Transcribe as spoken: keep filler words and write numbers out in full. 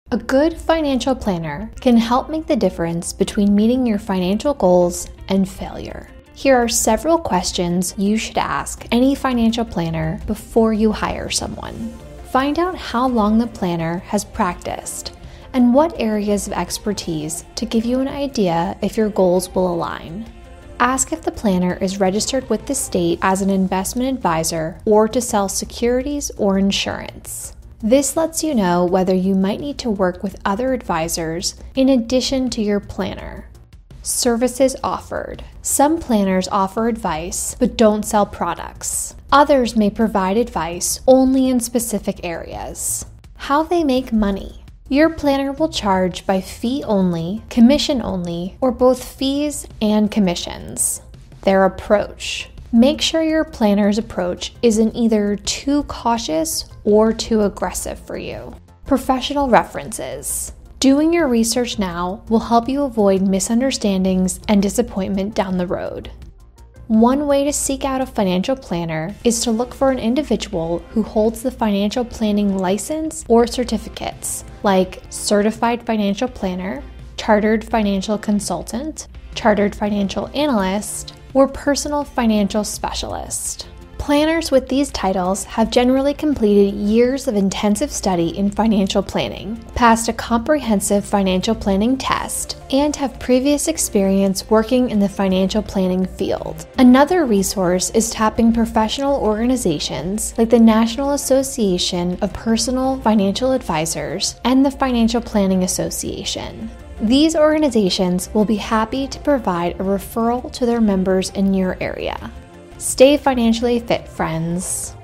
A good financial planner can help make the difference between meeting your financial goals and failure. Here are several questions you should ask any financial planner before you hire someone. Find out how long the planner has practiced and what areas of expertise to give you an idea if your goals will align. Ask if the planner is registered with the state as an investment advisor or to sell securities or insurance. This lets you know whether you might need to work with other advisors in addition to your planner. Services offered. Some planners offer advice but don't sell products. Others may provide advice only in specific areas. How they make money. Your planner will charge by fee only, commission only, or both fees and commissions. Their approach. Make sure your planner's approach isn't either too cautious or too aggressive for you. Professional references. Doing your research now will help you avoid misunderstandings and disappointment down the road. One way to seek out a financial planner is to look for an individual who holds the financial planning license or certificates, like Certified Financial Planner, Chartered Financial Consultant, Chartered Financial Analyst, or Personal Financial Specialist. Planners with these titles have generally completed years of intensive study in financial planning, passed a comprehensive financial planning test, and have previous experience working in the financial planning field. Another resource is tapping professional organizations like the National Association of Personal Financial Advisors and the Financial Planning Association. These organizations will be happy to provide a referral to their members in your area. Stay financially fit, friends.